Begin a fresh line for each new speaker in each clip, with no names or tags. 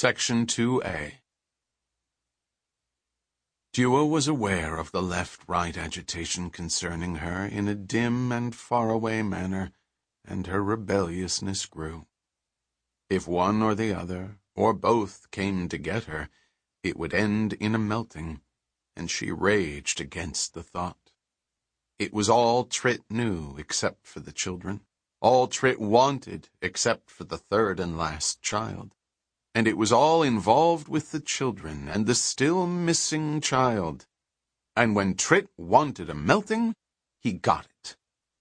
Section 2A. Dua was aware of the left-right agitation concerning her in a dim and faraway manner, and her rebelliousness grew. If one or the other, or both, came to get her, it would end in a melting, and she raged against the thought. It was all Trit knew except for the children, all Trit wanted except for the third and last child. And it was all involved with the children and the still missing child. And when Trit wanted a melting, he got it.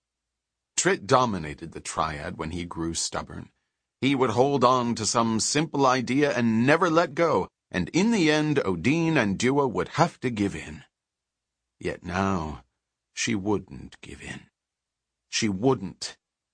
Trit dominated the triad when he grew stubborn. He would hold on to some simple idea and never let go, and in the end Odin and Dua would have to give in. Yet now, she wouldn't give in. She wouldn't.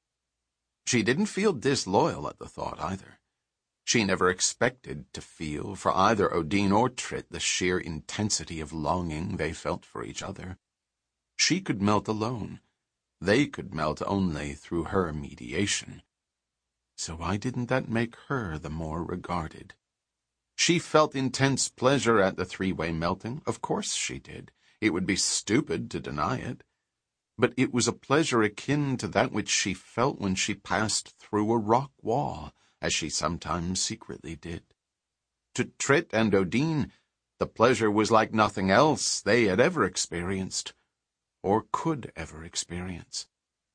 She didn't feel disloyal at the thought either. She never expected to feel for either Odin or Trit the sheer intensity of longing they felt for each other. She could melt alone. They could melt only through her mediation. So why didn't that make her the more regarded? She felt intense pleasure at the three-way melting. Of course she did. It would be stupid to deny it. But it was a pleasure akin to that which she felt when she passed through a rock wall, as she sometimes secretly did. To Trit and Odin, the pleasure was like nothing else they had ever experienced, or could ever experience.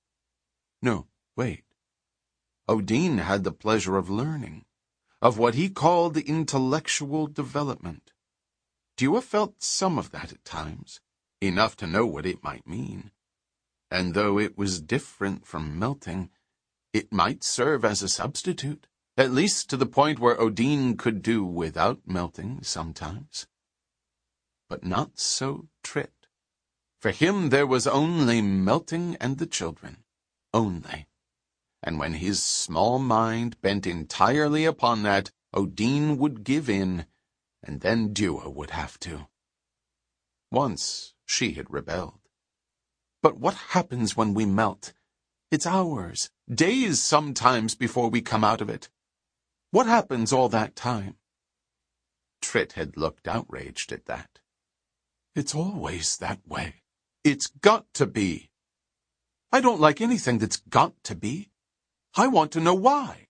No, wait. Odin had the pleasure of learning, of what he called intellectual development. Dua felt some of that at times, enough to know what it might mean. And though it was different from melting, it might serve as a substitute, at least to the point where Odin could do without melting sometimes. But not so Trit. For him there was only melting and the children. Only. And when his small mind bent entirely upon that, Odin would give in, and then Dua would have to. Once she had rebelled. But what happens when we melt? It's hours, days sometimes before we come out of it. What happens all that time? Trit had looked outraged at that. It's always that way. It's got to be. I don't like anything that's got to be. I want to know why.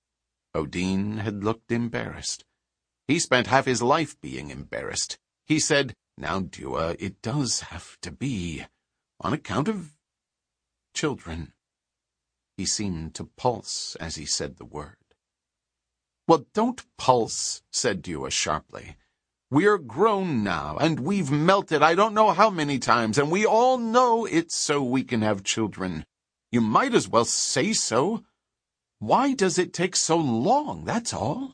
Odin had looked embarrassed. He spent half his life being embarrassed. He said, "Now, Dua, it does have to be. On account of children." He seemed to pulse as he said the word. "Well, don't pulse," said Dua sharply. "We're grown now, and we've melted I don't know how many times, and we all know it's so we can have children. You might as well say so. Why does it take so long, that's all?"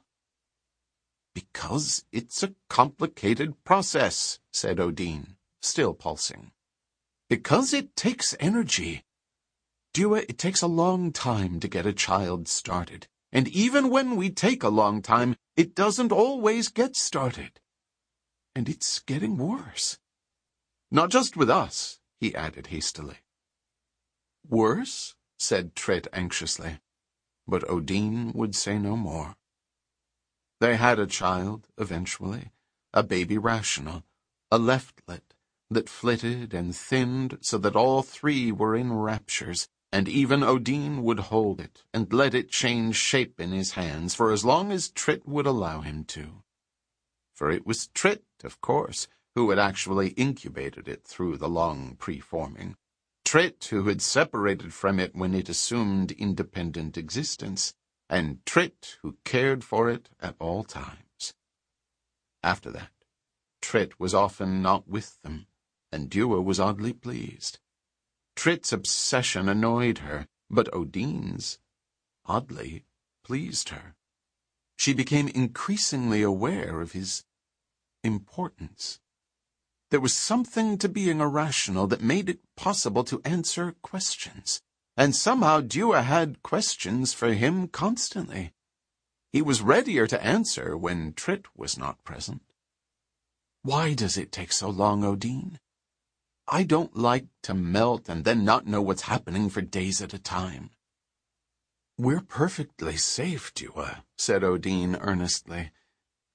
"Because it's a complicated process," said Odin, still pulsing. "Because it takes energy. Dua, it takes a long time to get a child started. And even when we take a long time, it doesn't always get started. And it's getting worse. Not just with us," he added hastily. "Worse?" said Trit anxiously. But Odin would say no more. They had a child, eventually, a baby rational, a leftlet, that flitted and thinned so that all three were in raptures, and even Odin would hold it and let it change shape in his hands for as long as Trit would allow him to. For it was Trit, of course, who had actually incubated it through the long preforming. Trit who had separated from it when it assumed independent existence, and Trit who cared for it at all times. After that, Trit was often not with them, and Dua was oddly pleased. Trit's obsession annoyed her, but Odin's, oddly, pleased her. She became increasingly aware of his importance. There was something to being irrational that made it possible to answer questions, and somehow Dua had questions for him constantly. He was readier to answer when Trit was not present. "Why does it take so long, Odin? I don't like to melt and then not know what's happening for days at a time." "We're perfectly safe, Dua," said Odin earnestly.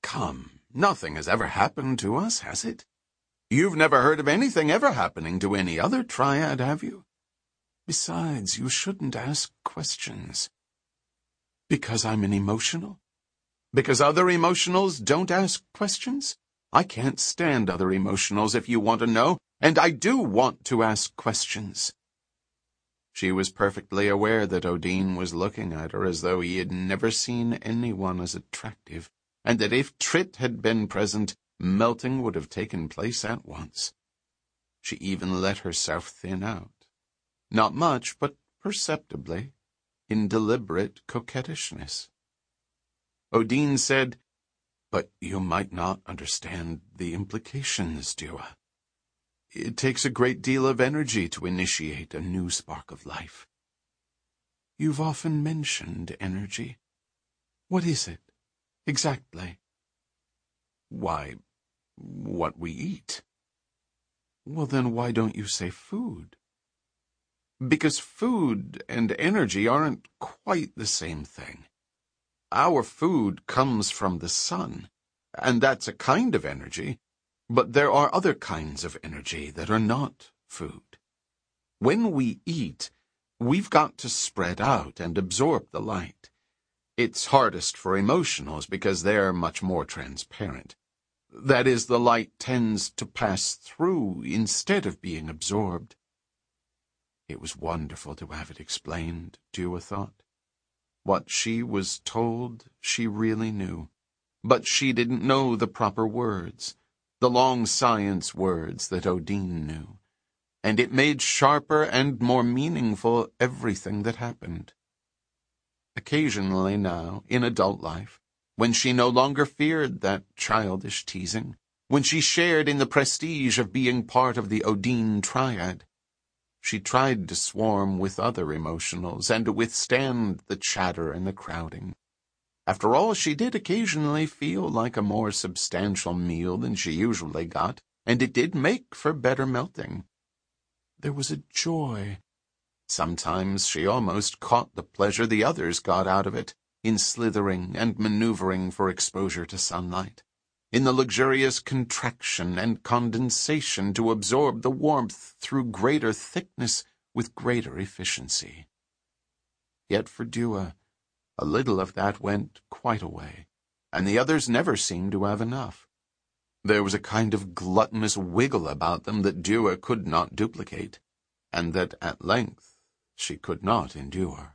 come, nothing has ever happened to us, has it? You've never heard of anything ever happening to any other triad, have you? Besides, you shouldn't ask questions. Because I'm an emotional? Because other emotionals don't ask questions? I can't stand other emotionals if you want to know, and I do want to ask questions. She was perfectly aware that Odin was looking at her as though he had never seen anyone as attractive, and that if Trit had been present, melting would have taken place at once. She even let herself thin out. Not much, but perceptibly, in deliberate coquettishness. Odin said, "But you might not understand the implications, Dua. It takes a great deal of energy to initiate a new spark of life. You've often mentioned energy. What is it, exactly?" "Why, what we eat." "Well, then why don't you say food?" "Because food and energy aren't quite the same thing. Our food comes from the sun, and that's a kind of energy, but there are other kinds of energy that are not food. When we eat, we've got to spread out and absorb the light. It's hardest for emotionals because they're much more transparent. That is, the light tends to pass through instead of being absorbed." It was wonderful to have it explained, Dua thought. What she was told, she really knew. But she didn't know the proper words, the long science words that Odin knew. And it made sharper and more meaningful everything that happened. Occasionally now, in adult life, when she no longer feared that childish teasing, when she shared in the prestige of being part of the Odin triad, she tried to swarm with other emotionals and to withstand the chatter and the crowding. After all, she did occasionally feel like a more substantial meal than she usually got, and it did make for better melting. There was a joy. Sometimes she almost caught the pleasure the others got out of it, in slithering and maneuvering for exposure to sunlight, in the luxurious contraction and condensation to absorb the warmth through greater thickness with greater efficiency. Yet for Dua, a little of that went quite away, and the others never seemed to have enough. There was a kind of gluttonous wiggle about them that Dua could not duplicate, and that at length she could not endure.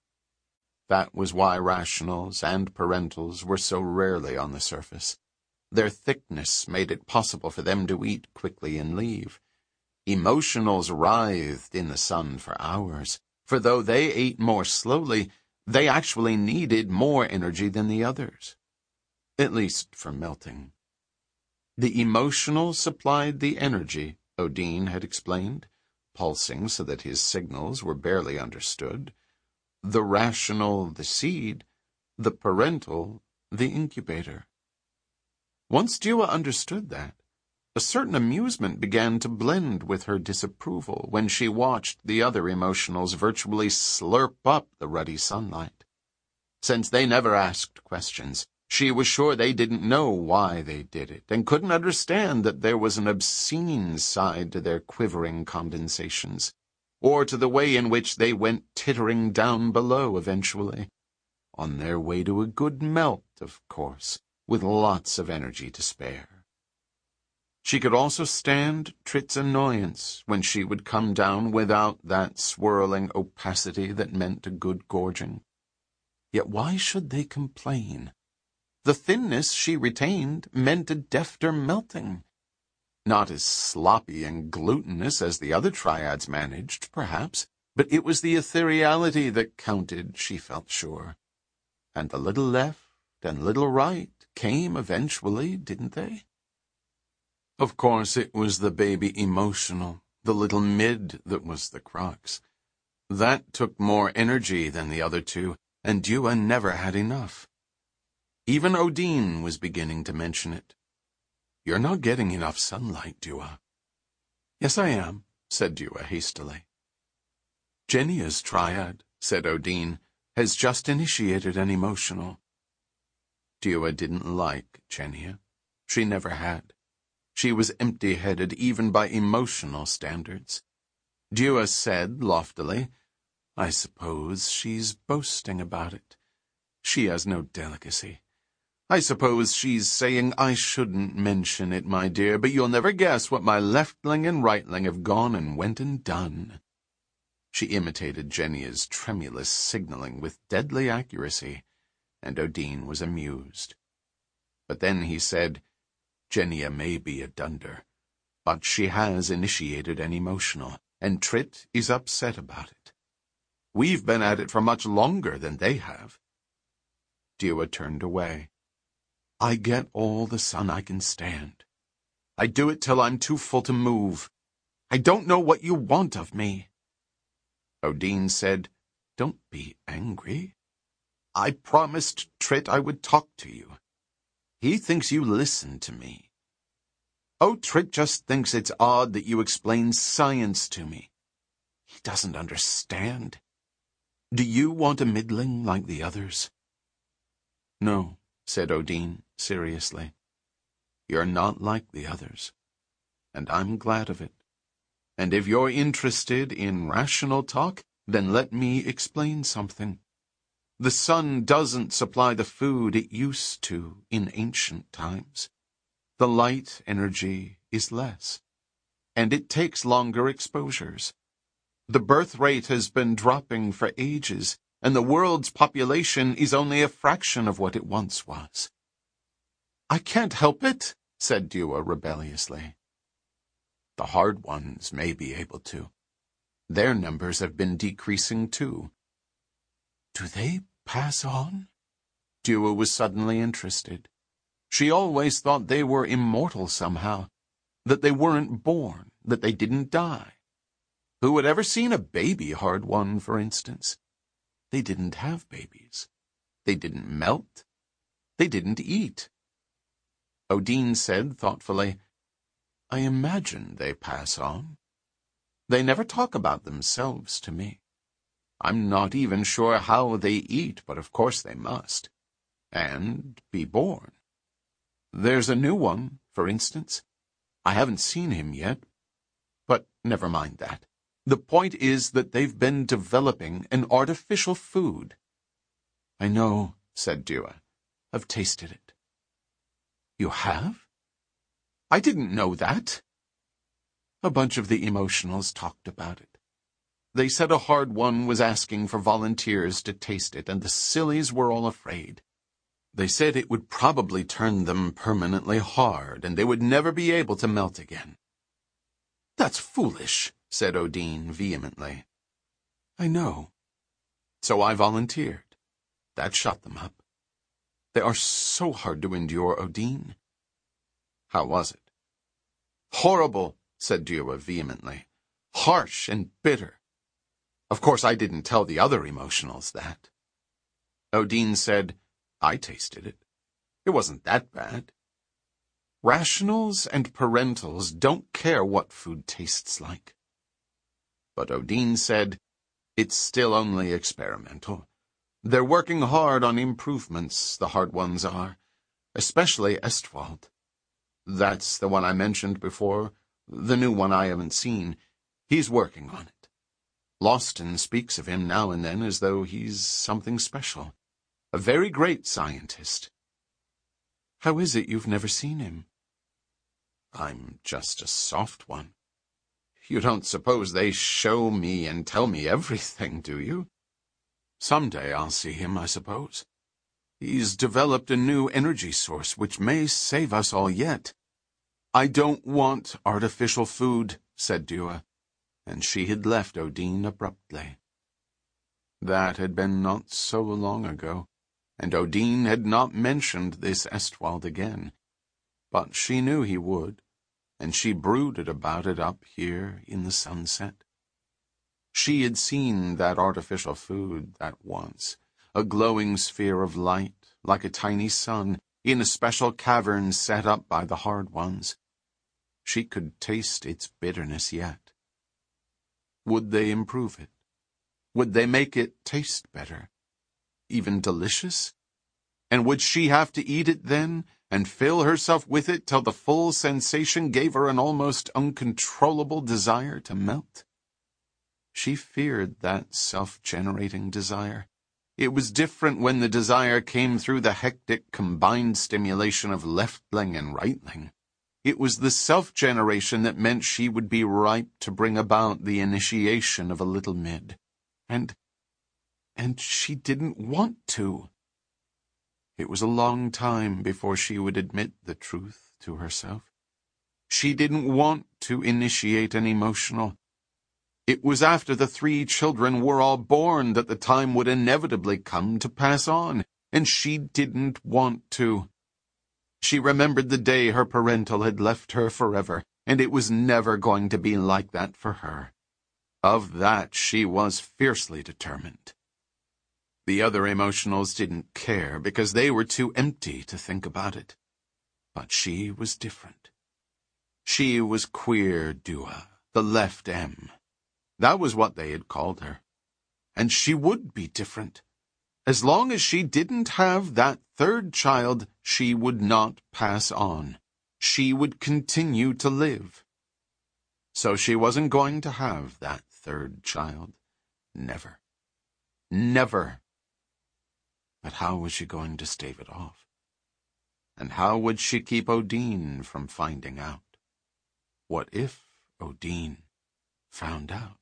That was why rationals and parentals were so rarely on the surface. Their thickness made it possible for them to eat quickly and leave. Emotionals writhed in the sun for hours, for though they ate more slowly, they actually needed more energy than the others, at least for melting. The emotional supplied the energy, Odin had explained, pulsing so that his signals were barely understood. The rational, the seed, the parental, the incubator. Once Dua understood that, a certain amusement began to blend with her disapproval when she watched the other emotionals virtually slurp up the ruddy sunlight. Since they never asked questions, she was sure they didn't know why they did it, and couldn't understand that there was an obscene side to their quivering condensations, or to the way in which they went tittering down below eventually, on their way to a good melt, of course, with lots of energy to spare. She could also stand Trit's annoyance when she would come down without that swirling opacity that meant a good gorging. Yet why should they complain? The thinness she retained meant a defter melting. Not as sloppy and glutinous as the other triads managed, perhaps, but it was the ethereality that counted, she felt sure. And the little left and little right came eventually, didn't they? Of course, it was the baby emotional, the little mid, that was the crux. That took more energy than the other two, and Dua never had enough. Even Odin was beginning to mention it. "You're not getting enough sunlight, Dua." "Yes, I am," said Dua hastily. "Genia's triad," said Odin, "has just initiated an emotional." Dua didn't like Genia. She never had. She was empty-headed even by emotional standards. Dua said loftily, "I suppose she's boasting about it. She has no delicacy. I suppose she's saying I shouldn't mention it, my dear, but you'll never guess what my leftling and rightling have gone and went and done." She imitated Genia's tremulous signaling with deadly accuracy, and Odin was amused. But then he said, "Genia may be a dunder, but she has initiated an emotional, and Trit is upset about it. We've been at it for much longer than they have." Dua turned away. "I get all the sun I can stand. I do it till I'm too full to move. I don't know what you want of me." Odin said, "Don't be angry. I promised Trit I would talk to you. He thinks you listen to me. Oh, Trit just thinks it's odd that you explain science to me. He doesn't understand. Do you want a middling like the others?" "No," said Odin seriously. "You're not like the others, and I'm glad of it. And if you're interested in rational talk, then let me explain something. The sun doesn't supply the food it used to in ancient times. The light energy is less, and it takes longer exposures. The birth rate has been dropping for ages, and the world's population is only a fraction of what it once was." "I can't help it," said Dua rebelliously. "The hard ones may be able to. Their numbers have been decreasing too." "Do they pass on?" Dua was suddenly interested. She always thought they were immortal somehow, that they weren't born, that they didn't die. Who had ever seen a baby hard one, for instance? They didn't have babies. They didn't melt. They didn't eat. Odin said thoughtfully, "I imagine they pass on. They never talk about themselves to me. I'm not even sure how they eat, but of course they must. And be born. There's a new one, for instance. I haven't seen him yet. But never mind that. The point is that they've been developing an artificial food." "I know," said Dua. "I've tasted it." "You have? I didn't know that." A bunch of the emotionals talked about it. They said a hard one was asking for volunteers to taste it, and the sillies were all afraid. They said it would probably turn them permanently hard, and they would never be able to melt again. "That's foolish," said Odin vehemently. "I know. So I volunteered. That shut them up. They are so hard to endure, Odin." "How was it?" "Horrible," said Dua vehemently. "Harsh and bitter. Of course I didn't tell the other emotionals that." Odin said, "I tasted it. It wasn't that bad. Rationals and parentals don't care what food tastes like." But Odin said, "It's still only experimental. They're working hard on improvements, the hard ones are, especially Estwald. That's the one I mentioned before, the new one I haven't seen. He's working on it. Lawston speaks of him now and then as though he's something special, a very great scientist." "How is it you've never seen him?" "I'm just a soft one. You don't suppose they show me and tell me everything, do you? Someday I'll see him, I suppose. He's developed a new energy source which may save us all yet." "I don't want artificial food," said Dua, and she had left Odin abruptly. That had been not so long ago, and Odin had not mentioned this Estwald again. But she knew he would, and she brooded about it up here in the sunset. She had seen that artificial food that once, a glowing sphere of light, like a tiny sun, in a special cavern set up by the hard ones. She could taste its bitterness yet. Would they improve it? Would they make it taste better? Even delicious? And would she have to eat it then, and fill herself with it till the full sensation gave her an almost uncontrollable desire to melt? She feared that self-generating desire. It was different when the desire came through the hectic combined stimulation of leftling and rightling. It was the self-generation that meant she would be ripe to bring about the initiation of a little mid. And she didn't want to. It was a long time before she would admit the truth to herself. She didn't want to initiate an emotional. It was after the 3 children were all born that the time would inevitably come to pass on, and she didn't want to. She remembered the day her parental had left her forever, and it was never going to be like that for her. Of that she was fiercely determined. The other emotionals didn't care because they were too empty to think about it. But she was different. She was Queer Dua, the left M. That was what they had called her. And she would be different. As long as she didn't have that 3rd child, she would not pass on. She would continue to live. So she wasn't going to have that 3rd child. Never. Never. But how was she going to stave it off? And how would she keep Odin from finding out? What if Odin found out?